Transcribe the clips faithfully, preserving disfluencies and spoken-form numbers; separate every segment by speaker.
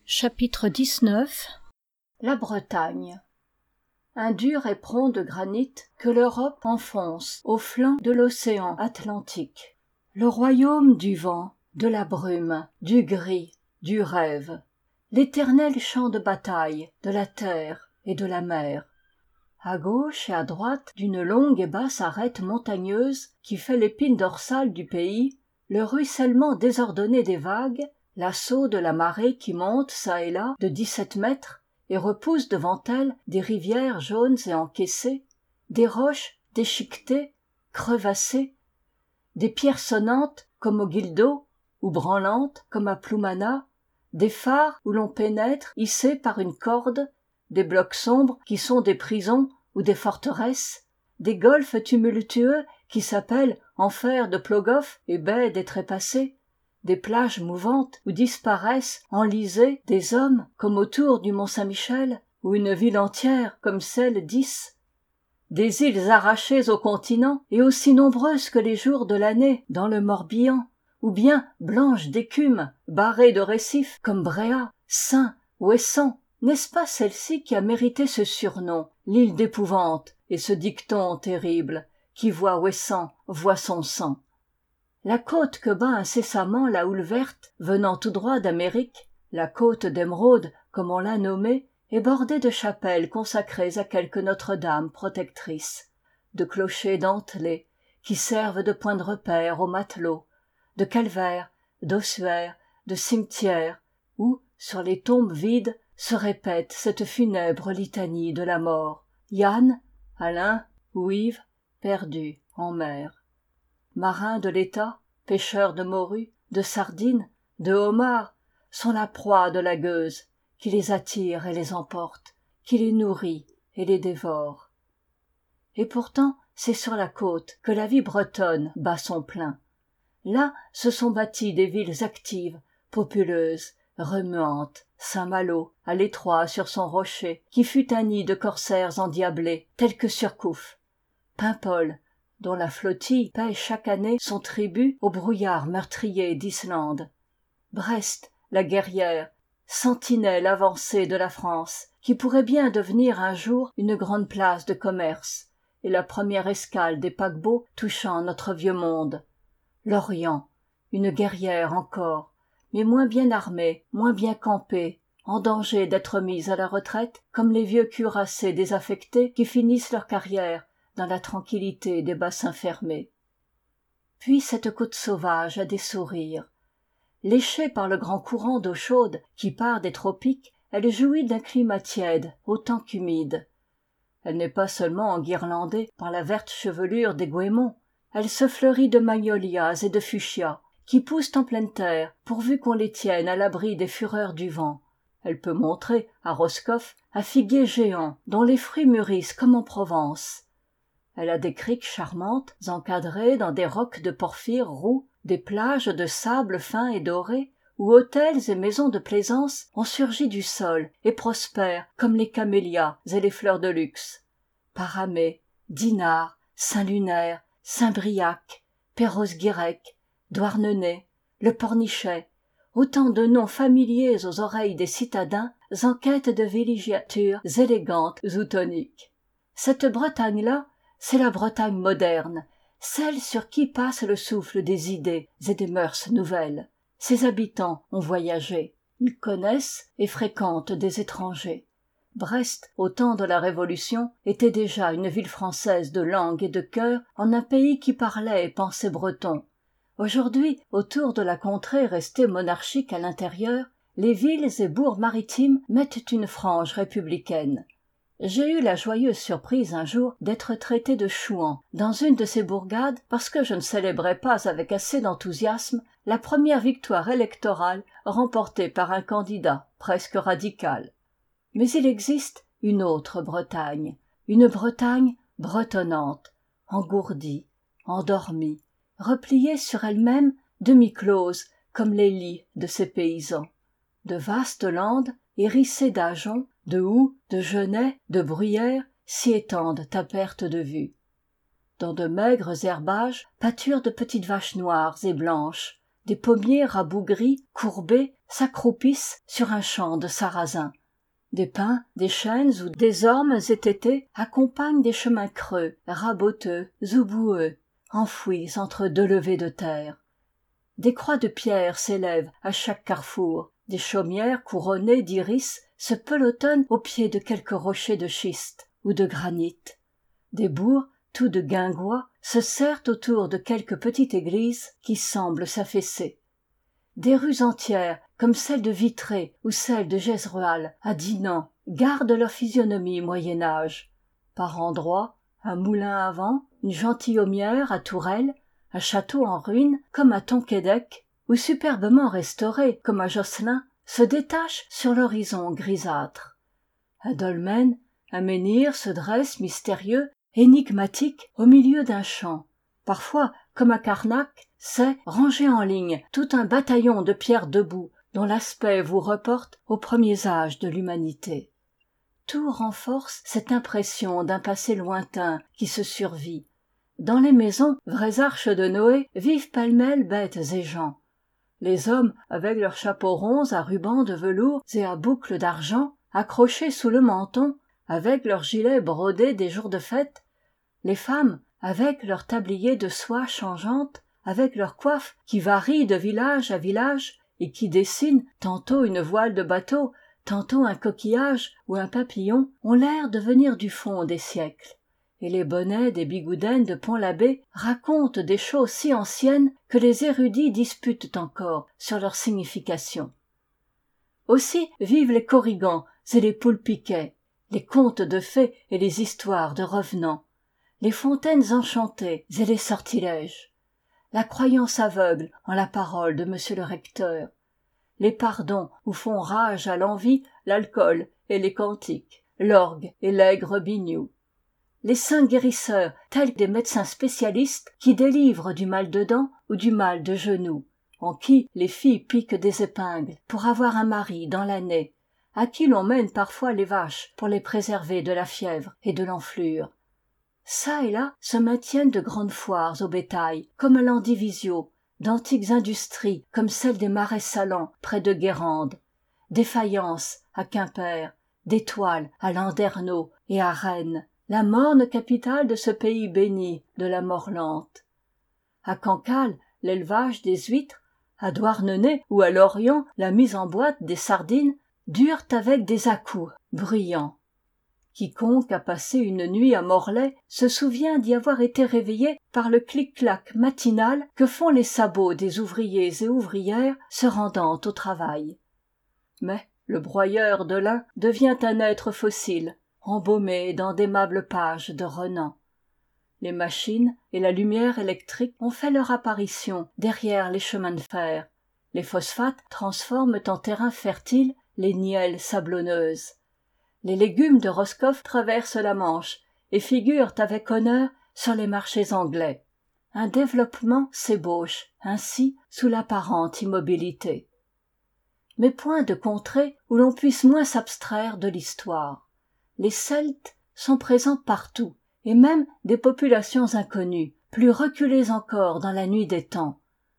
Speaker 1: Chapitre dix-neuf. La Bretagne. Un dur éperon de granit que l'Europe enfonce au flanc de l'océan Atlantique. Le royaume du vent, de la brume, du gris, du rêve. L'éternel champ de bataille de la terre et de la mer. À gauche et à droite d'une longue et basse arête montagneuse qui fait l'épine dorsale du pays, le ruissellement désordonné des vagues, l'assaut de la marée qui monte çà et là de dix-sept mètres et repousse devant elle des rivières jaunes et encaissées, des roches déchiquetées, crevassées, des pierres sonnantes comme au Guildo ou branlantes comme à Ploumana, des phares où l'on pénètre hissés par une corde, des blocs sombres qui sont des prisons ou des forteresses, des golfes tumultueux qui s'appellent enfers de Plogoff et baies des trépassés, des plages mouvantes où disparaissent enlisés des hommes comme autour du Mont-Saint-Michel, ou une ville entière comme celle d'Is, des îles arrachées au continent et aussi nombreuses que les jours de l'année dans le Morbihan, ou bien blanches d'écume, barrées de récifs comme Bréa, Saint, Ouessant. N'est-ce pas celle-ci qui a mérité ce surnom, l'île d'épouvante, et ce dicton terrible, qui voit Ouessant, voit son sang. La côte que bat incessamment la houle verte, venant tout droit d'Amérique, la côte d'émeraude, comme on l'a nommée, est bordée de chapelles consacrées à quelque Notre-Dame protectrice, de clochers dentelés, qui servent de point de repère aux matelots, de calvaires, d'ossuaires, de cimetières, où, sur les tombes vides, se répète cette funèbre litanie de la mort. Yann, Alain ou Yves, perdus en mer. Marins de l'État, pêcheurs de morues, de sardines, de homards, sont la proie de la gueuse, qui les attire et les emporte, qui les nourrit et les dévore. Et pourtant, c'est sur la côte que la vie bretonne bat son plein. Là se sont bâties des villes actives, populeuses, remuantes, Saint-Malo, à l'étroit sur son rocher, qui fut un nid de corsaires endiablés, tels que Surcouf. Paimpol, dont la flottille paie chaque année son tribut au brouillard meurtrier d'Islande. Brest, la guerrière, sentinelle avancée de la France, qui pourrait bien devenir un jour une grande place de commerce, et la première escale des paquebots touchant notre vieux monde. Lorient, une guerrière encore, mais moins bien armée, moins bien campée, en danger d'être mise à la retraite, comme les vieux cuirassés désaffectés qui finissent leur carrière dans la tranquillité des bassins fermés. Puis cette côte sauvage a des sourires. Léchée par le grand courant d'eau chaude qui part des tropiques, elle jouit d'un climat tiède autant qu'humide. Elle n'est pas seulement enguirlandée par la verte chevelure des goémons, elle se fleurit de magnolias et de fuchsias, qui poussent en pleine terre, pourvu qu'on les tienne à l'abri des fureurs du vent. Elle peut montrer, à Roscoff, un figuier géant, dont les fruits mûrissent comme en Provence. Elle a des criques charmantes, encadrées dans des rocs de porphyre roux, des plages de sable fin et doré, où hôtels et maisons de plaisance ont surgi du sol et prospèrent comme les camélias et les fleurs de luxe. Paramé, Dinard, Saint-Lunaire, Saint-Briac, Perros-Guirec, Douarnenez, le Pornichet, autant de noms familiers aux oreilles des citadins en quête de villégiatures élégantes ou toniques. Cette Bretagne-là, c'est la Bretagne moderne, celle sur qui passe le souffle des idées et des mœurs nouvelles. Ses habitants ont voyagé, ils connaissent et fréquentent des étrangers. Brest, au temps de la Révolution, était déjà une ville française de langue et de cœur en un pays qui parlait et pensait breton. Aujourd'hui, autour de la contrée restée monarchique à l'intérieur, les villes et bourgs maritimes mettent une frange républicaine. J'ai eu la joyeuse surprise un jour d'être traité de chouan dans une de ces bourgades parce que je ne célébrais pas avec assez d'enthousiasme la première victoire électorale remportée par un candidat presque radical. Mais il existe une autre Bretagne, une Bretagne bretonnante, engourdie, endormie, repliée sur elle-même, demi-close comme les lits de ces paysans. De vastes landes, hérissées d'ajoncs, de houx, de genêts, de bruyères, s'y étendent à perte de vue. Dans de maigres herbages pâturent de petites vaches noires et blanches, des pommiers rabougris, courbés, s'accroupissent sur un champ de sarrasin. Des pins, des chênes ou des ormes étêtés accompagnent des chemins creux, raboteux ou boueux, enfouis entre deux levées de terre. Des croix de pierre s'élèvent à chaque carrefour, des chaumières couronnées d'iris se pelotonnent au pied de quelques rochers de schiste ou de granit. Des bourgs, tout de guingois, se serrent autour de quelque petite église qui semble s'affaisser. Des rues entières, comme celle de Vitré ou celle de Jezrual à Dinan, gardent leur physionomie Moyen-Âge. Par endroits, un moulin à vent, une gentilhommière à tourelles, un château en ruine comme à Tonquédec, ou superbement restauré comme à Josselin, se détachent sur l'horizon grisâtre. À Dolmen, un menhir se dresse mystérieux, énigmatique, au milieu d'un champ. Parfois, comme à Carnac, c'est, rangé en ligne, tout un bataillon de pierres debout, dont l'aspect vous reporte aux premiers âges de l'humanité. Tout renforce cette impression d'un passé lointain qui se survit. Dans les maisons, vraies arches de Noé, vivent pêle-mêle bêtes et gens. Les hommes, avec leurs chapeaux ronds à rubans de velours et à boucles d'argent, accrochés sous le menton, avec leurs gilets brodés des jours de fête. Les femmes, avec leurs tabliers de soie changeante, avec leurs coiffes qui varient de village à village et qui dessinent tantôt une voile de bateau, tantôt un coquillage ou un papillon, ont l'air de venir du fond des siècles. Et les bonnets des bigoudaines de Pont-l'Abbé racontent des choses si anciennes que les érudits disputent encore sur leur signification. Aussi vivent les corrigans et les poulpiquets, les contes de fées et les histoires de revenants, les fontaines enchantées et les sortilèges, la croyance aveugle en la parole de monsieur le recteur, les pardons où font rage à l'envi l'alcool et les cantiques, l'orgue et l'aigre biniou, les saints guérisseurs tels des médecins spécialistes qui délivrent du mal de dents ou du mal de genoux, en qui les filles piquent des épingles pour avoir un mari dans l'année, à qui l'on mène parfois les vaches pour les préserver de la fièvre et de l'enflure. Ça et là se maintiennent de grandes foires au bétail, comme à Landivisiau, d'antiques industries comme celle des marais salants près de Guérande, des faïences à Quimper, des toiles à Landerneau et à Rennes, la morne capitale de ce pays béni de la Morlante. À Cancale, l'élevage des huîtres, à Douarnenez ou à Lorient, la mise en boîte des sardines durent avec des à-coups bruyants. Quiconque a passé une nuit à Morlaix se souvient d'y avoir été réveillé par le clic-clac matinal que font les sabots des ouvriers et ouvrières se rendant au travail. Mais le broyeur de lin devient un être fossile, embaumé dans d'aimables pages de Renan. Les machines et la lumière électrique ont fait leur apparition derrière les chemins de fer. Les phosphates transforment en terrain fertile les nielles sablonneuses. Les légumes de Roscoff traversent la Manche et figurent avec honneur sur les marchés anglais. Un développement s'ébauche ainsi sous l'apparente immobilité. Mais point de contrée où l'on puisse moins s'abstraire de l'histoire. Les Celtes sont présents partout, et même des populations inconnues, plus reculées encore dans la nuit des temps.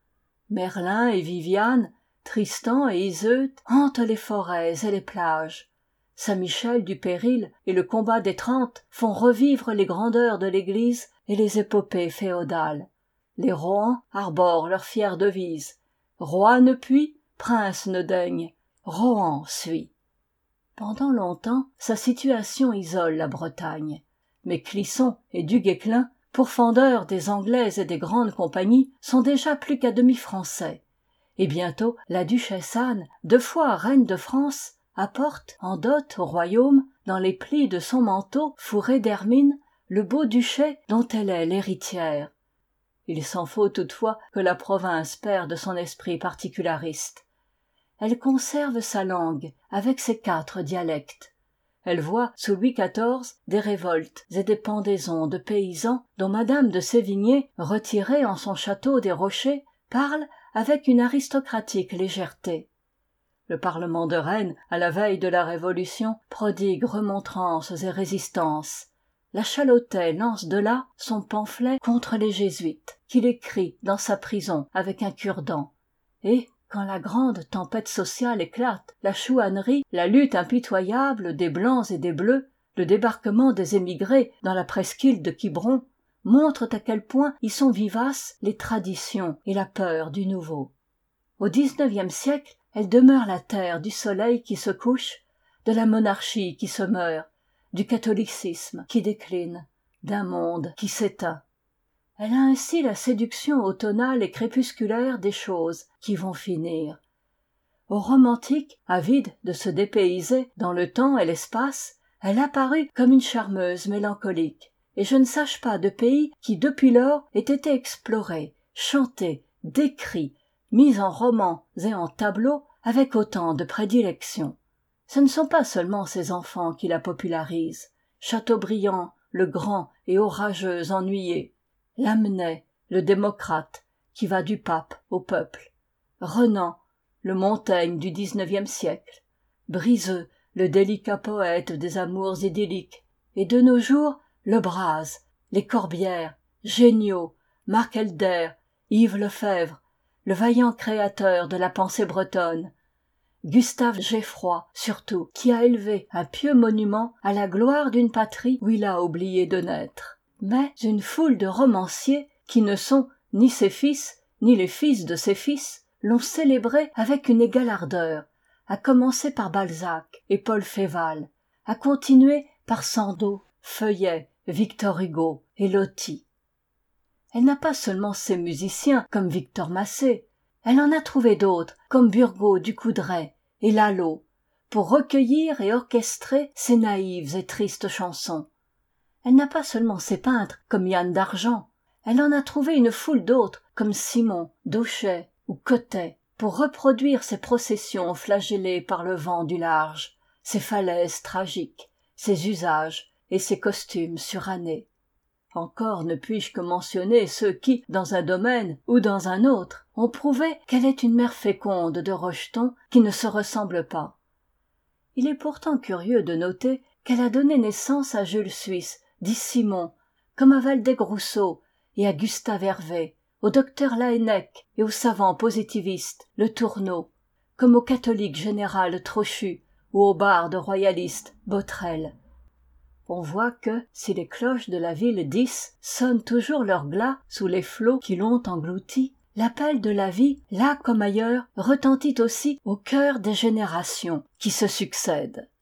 Speaker 1: Merlin et Viviane, Tristan et Iseut hantent les forêts et les plages. Saint-Michel du Péril et le combat des Trente font revivre les grandeurs de l'Église et les épopées féodales. Les Rohan arborent leur fière devise. Roi ne puis, prince ne daigne, Rohan suit. Pendant longtemps, sa situation isole la Bretagne. Mais Clisson et Duguesclin, pourfendeurs des Anglais et des grandes compagnies, sont déjà plus qu'à demi français. Et bientôt, la duchesse Anne, deux fois reine de France, apporte en dot au royaume, dans les plis de son manteau fourré d'hermine, le beau duché dont elle est l'héritière. Il s'en faut toutefois que la province perde son esprit particulariste. Elle conserve sa langue avec ses quatre dialectes. Elle voit sous Louis quatorze des révoltes et des pendaisons de paysans dont madame de Sévigné, retirée en son château des Rochers, parle avec une aristocratique légèreté. Le Parlement de Rennes, à la veille de la Révolution, prodigue remontrances et résistances. La Chalotais lance de là son pamphlet contre les jésuites, qu'il écrit dans sa prison avec un cure-dent. Et, quand la grande tempête sociale éclate, la chouannerie, la lutte impitoyable des blancs et des bleus, le débarquement des émigrés dans la presqu'île de Quiberon, montrent à quel point y sont vivaces les traditions et la peur du nouveau. Au dix-neuvième siècle, elle demeure la terre du soleil qui se couche, de la monarchie qui se meurt, du catholicisme qui décline, d'un monde qui s'éteint. Elle a ainsi la séduction automnale et crépusculaire des choses qui vont finir. Aux romantiques, avides de se dépayser dans le temps et l'espace, elle apparut comme une charmeuse mélancolique, et je ne sache pas de pays qui depuis lors ait été exploré, chanté, décrit, mis en romans et en tableaux avec autant de prédilection. Ce ne sont pas seulement ses enfants qui la popularisent, Chateaubriand, le grand et orageux ennuyé, Lamennais, le démocrate, qui va du pape au peuple, Renan, le Montaigne du dix-neuvième siècle, Brizeux, le délicat poète des amours idylliques, et de nos jours, Le Braz, les Corbières, Géniaux, Marc Helder, Yves Lefebvre, le vaillant créateur de la pensée bretonne, Gustave Geffroy, surtout, qui a élevé un pieux monument à la gloire d'une patrie où il a oublié de naître. Mais une foule de romanciers, qui ne sont ni ses fils, ni les fils de ses fils, l'ont célébré avec une égale ardeur, à commencer par Balzac et Paul Féval, à continuer par Sandeau, Feuillet, Victor Hugo et Loti. Elle n'a pas seulement ses musiciens comme Victor Massé, elle en a trouvé d'autres comme Burgaud du Coudray et Lalo, pour recueillir et orchestrer ses naïves et tristes chansons. Elle n'a pas seulement ses peintres comme Yann d'Argent, elle en a trouvé une foule d'autres comme Simon, Dauchet ou Cotet, pour reproduire ces processions flagellées par le vent du large, ces falaises tragiques, ces usages et ces costumes surannés. Encore ne puis-je que mentionner ceux qui, dans un domaine ou dans un autre, ont prouvé qu'elle est une mère féconde de rejetons qui ne se ressemblent pas. Il est pourtant curieux de noter qu'elle a donné naissance à Jules Suisse, dit Simon, comme à Waldeck-Rousseau et à Gustave Hervé, au docteur Laennec et au savant positiviste Le Tourneau, comme au catholique général Trochu ou au barde royaliste Botrel. On voit que, si les cloches de la ville d'Is sonnent toujours leur glas sous les flots qui l'ont englouti, l'appel de la vie, là comme ailleurs, retentit aussi au cœur des générations qui se succèdent.